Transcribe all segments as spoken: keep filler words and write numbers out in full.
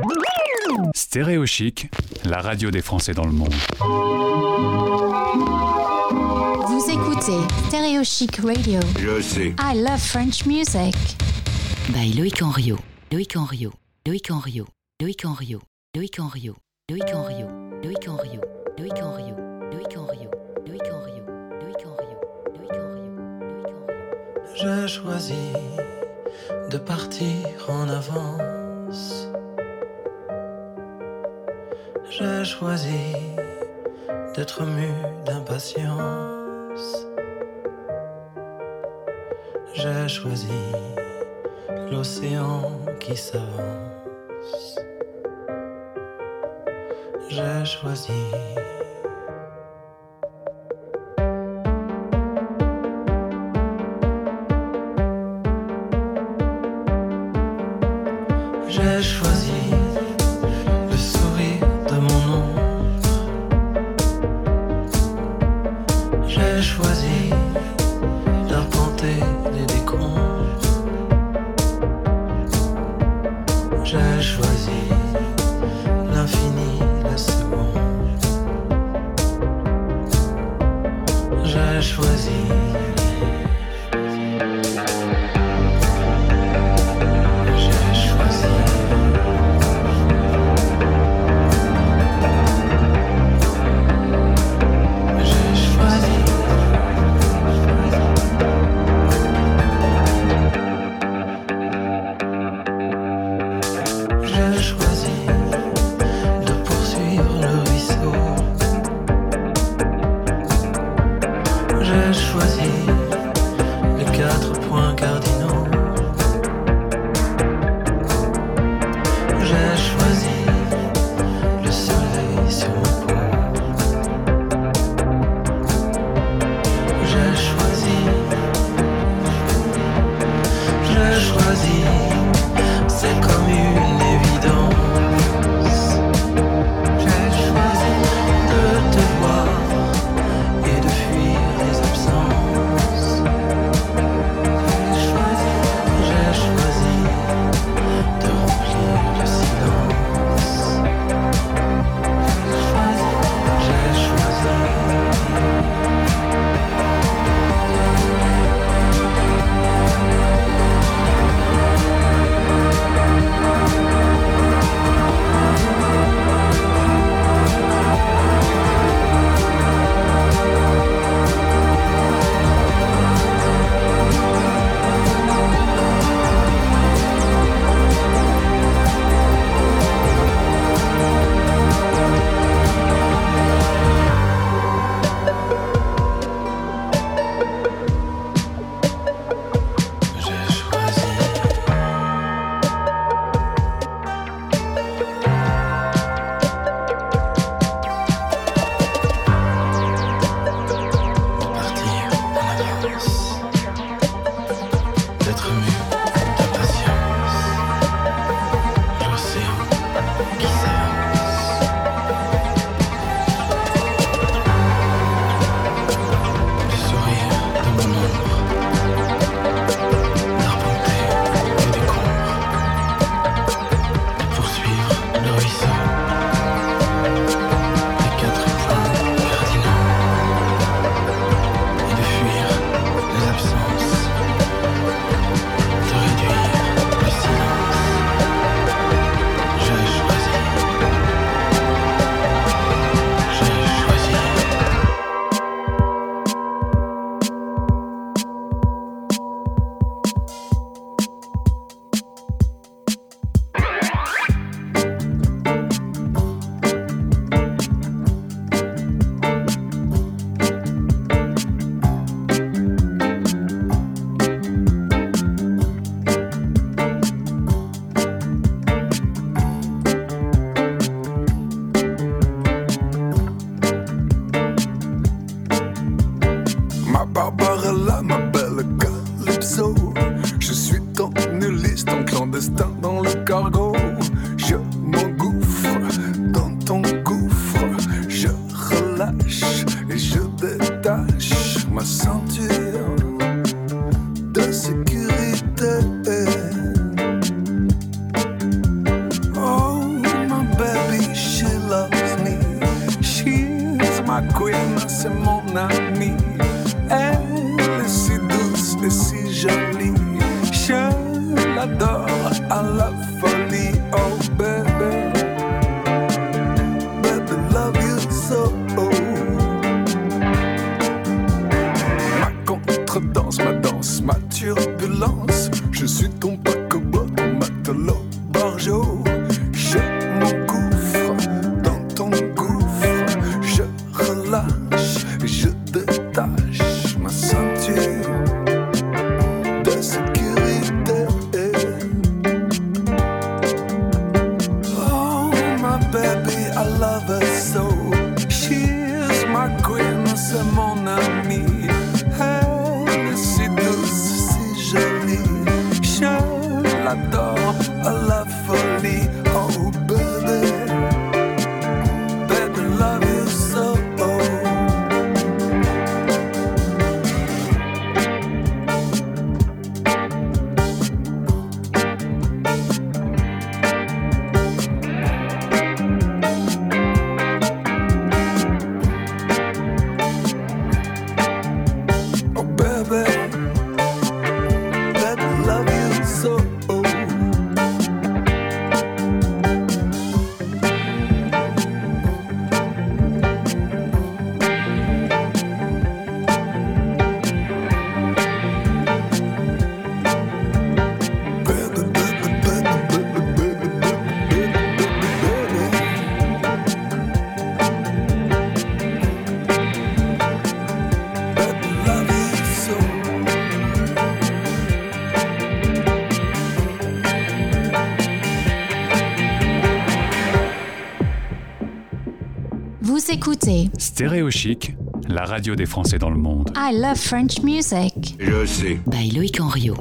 Stéréo Chic, la radio des Français dans le monde. Vous écoutez Stéréo Chic Radio. Je sais. I love French music. By Loïc Henriot. Loïc Henriot. Loïc Henriot. Loïc Henriot. Loïc Henriot. Loïc Henriot. Loïc Henriot. Loïc Henriot. Loïc Henriot. Loïc Henriot. Loïc Henriot. Loïc Henriot. Loïc Henriot. J'ai choisi de partir en avance. J'ai choisi d'être mu d'impatience. J'ai choisi l'océan qui s'avance. J'ai choisi J'ai choisi le sourire de mon ombre. J'ai choisi d'arpenter les décombres. J'ai choisi l'infini, la seconde. J'ai choisi Oh, ma queen, c'est mon amie. Elle est si douce et si jolie. Je l'adore à la folie. Oh baby, baby love you so. Ma contredanse, ma danse, ma turbulence. Je suis ton paquebot, ton matelot, bargeot. Je m'engouffre dans ton gouffre. Je relâche, je détache ma ceinture de sécurité. Oh my baby, I love her so. She's my queen, c'est mon amie. Elle est si douce, si jolie. Je l'adore à la folie. Oh baby, baby love you so. Oh baby, baby love you so. Vous écoutez Stéréo Chic, la radio des Français dans le monde. I Love French Music. Je sais. By Loïc Henriot.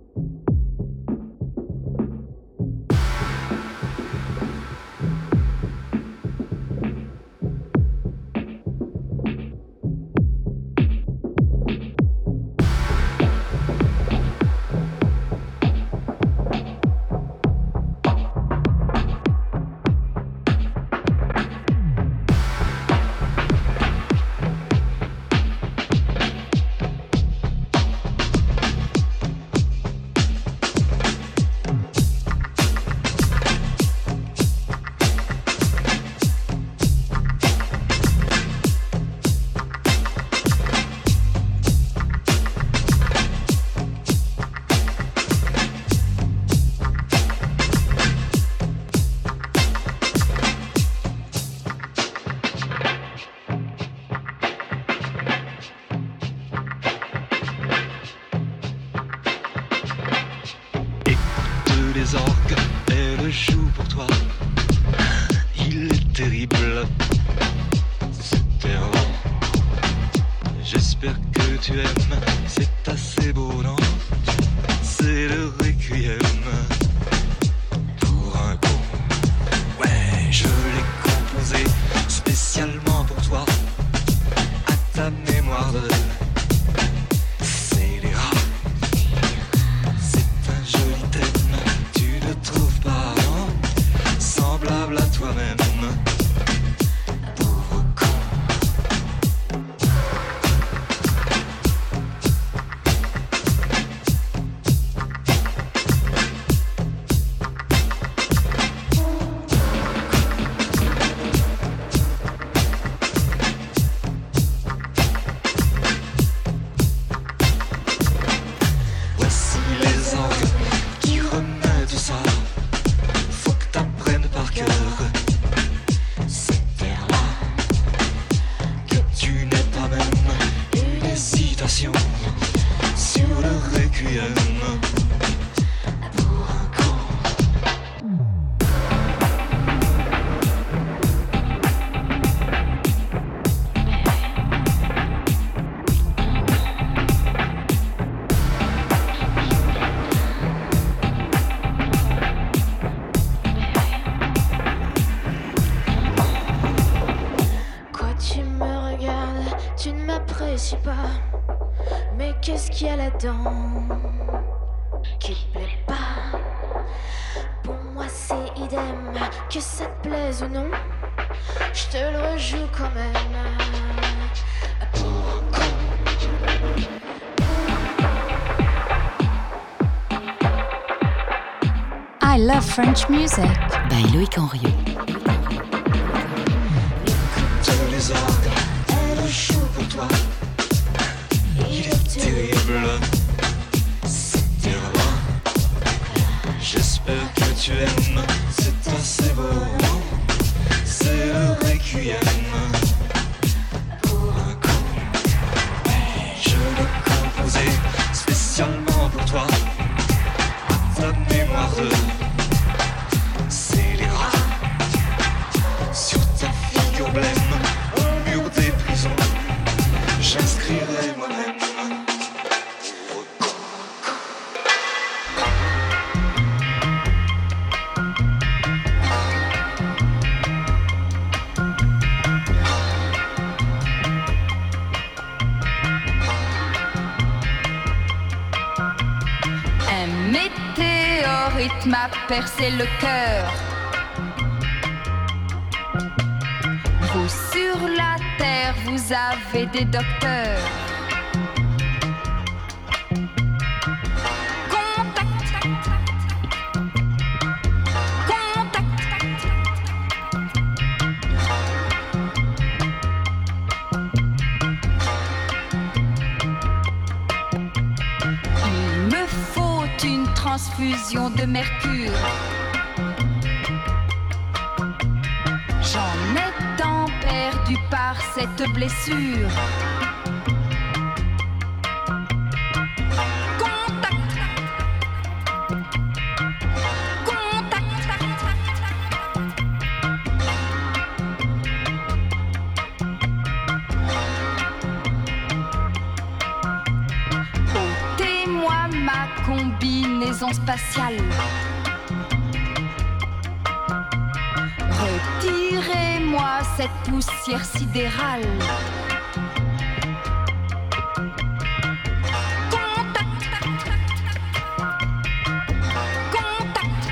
Les orgues, elle joue pour toi. Il est terrible, c'est terreur. J'espère que tu aimes, c'est assez beau, non? C'est le requiem pour un coup. Ouais, je l'ai composé spécialement pour toi, à ta mémoire de scélérat. C'est un joli thème. Tu ne trouves pas, non? Semblable à toi-même. Pauvre con. Voici les orgues qui remettent ça. Faut que t'apprennes par cœur ces terres-là, que tu n'aies pas même une hésitation sur le requiem pour un con. m'apprécie pas. Mais qu'est-ce qu'il y a là-dedans qui te plaît pas? Pour moi c'est idem, que ça te plaise ou non. je te le rejoue quand même. I love French music. By Loïc Henriot. Tous les orgues, Elle joue pour toi. il est terrible. C'était loin. J'espère que tu aimes. C'est assez beau. C'est le requiem. Pour un coup, je l'ai composé spécialement pour toi. Ta mémoire scélérate sur ta figure blême, au mur des prisons, j'inscrirai moi-même. M'a percé le cœur. Vous sur la terre, vous avez des docteurs. Contact, contact. Il me faut une transfusion de mercure. J'en ai tant perdu par cette blessure. Contact, contact. Ôtez-moi ma combinaison spatiale. Retirez-moi cette poussière sidérale. Contact, contact.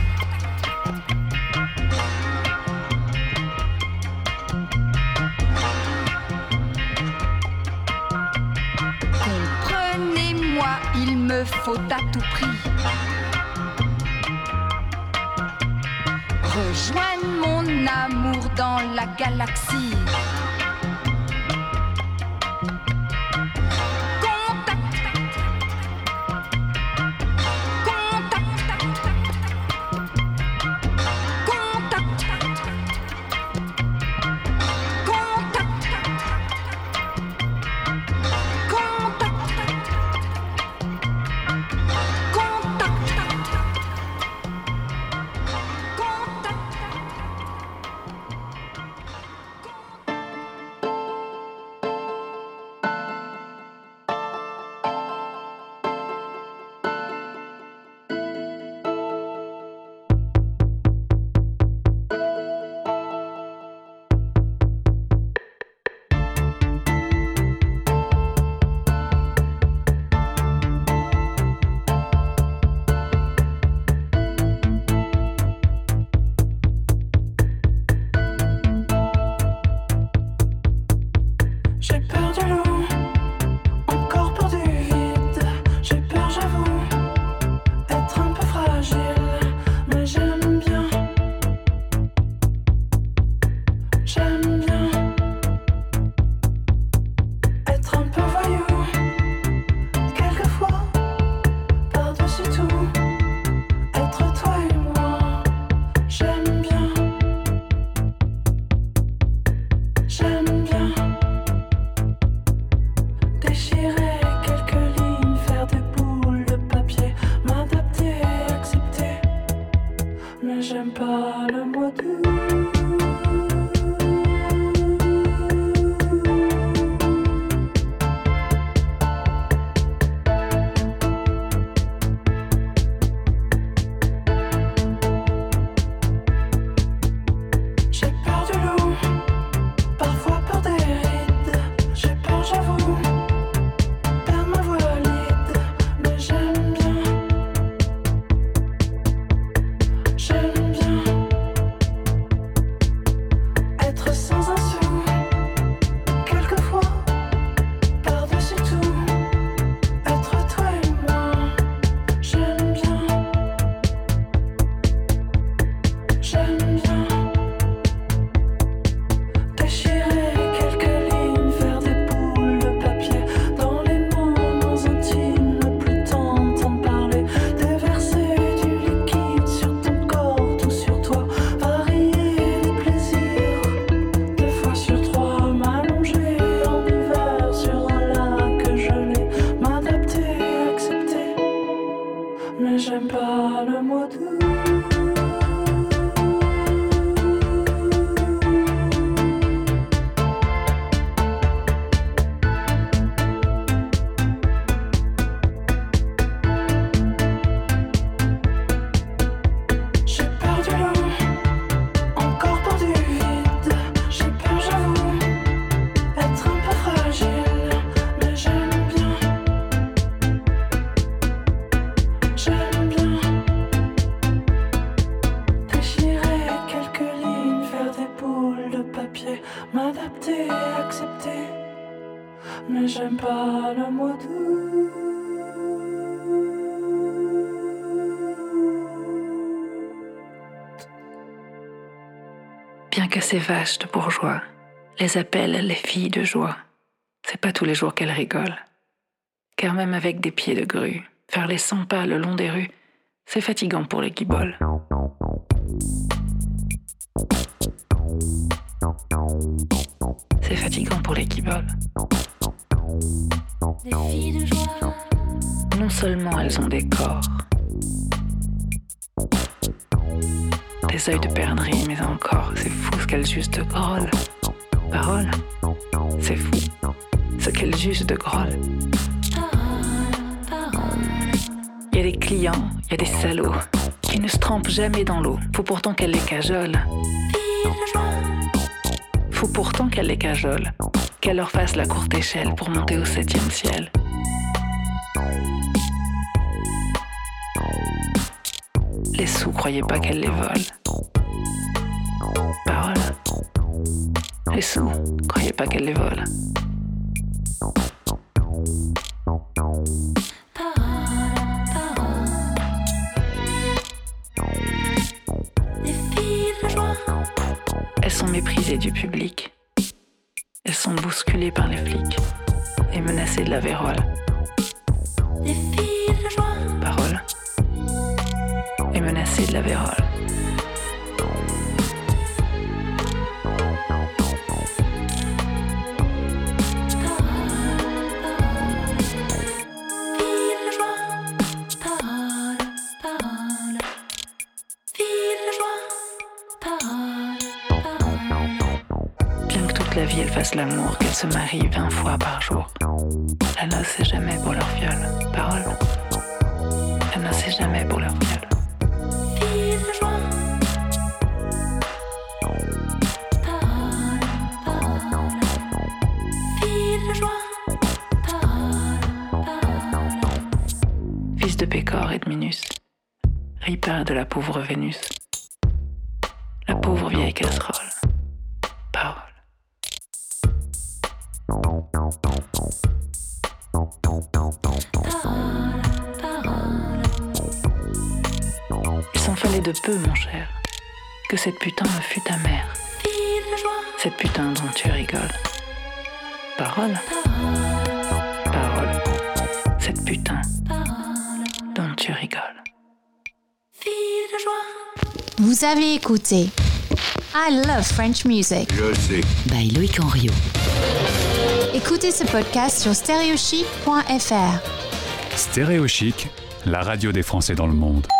Comprenez-moi, il me faut à tout prix rejoindre mon amour dans la galaxie. Contact, contact, contact, contact, mais j'aime pas le mot doux. Bien que ces vaches de bourgeois les appellent les filles de joie, c'est pas tous les jours qu'elles rigolent. Car même avec des pieds de grue, faire les cent pas le long des rues, c'est fatigant pour les guiboles. C'est fatigant pour les guiboles. Des filles de joie. Non seulement elles ont des corps, des œils de perdrix, mais encore, c'est fou ce qu'elles jugent de grolle. Parole, c'est fou ce qu'elles jugent de grolle. Il y a des clients, il y a des salauds qui ne se trempent jamais dans l'eau. Faut pourtant qu'elles les cajolent. Faut pourtant qu'elles les cajolent, qu'elles leur fassent la courte échelle pour monter au septième ciel. Les sous, croyez pas qu'elles les volent. Parole. Les sous, croyez pas qu'elles les volent. Elles sont méprisées du public. Elles sont bousculées par les flics et menacées de la vérole. Parole. Et menacées de la vérole. La vie, elles fassent l'amour, qu'elles se marient vingt fois par jour. La noce, c'est jamais pour leur viol. Parole. La noce, c'est jamais pour leur viol. Fils de Pécor et de Minus, ripin de la pauvre Vénus, la pauvre vieille casserole. Parole. Il s'en fallait de peu, mon cher, que cette putain me fût ta mère. Cette putain dont tu rigoles. Parole. Parole. Cette putain dont tu rigoles. Vous avez écouté I Love French Music. Je sais. By Loïc Henriot. Écoutez ce podcast sur stéréochic point f r. Stéréo Chic, la radio des Français dans le monde.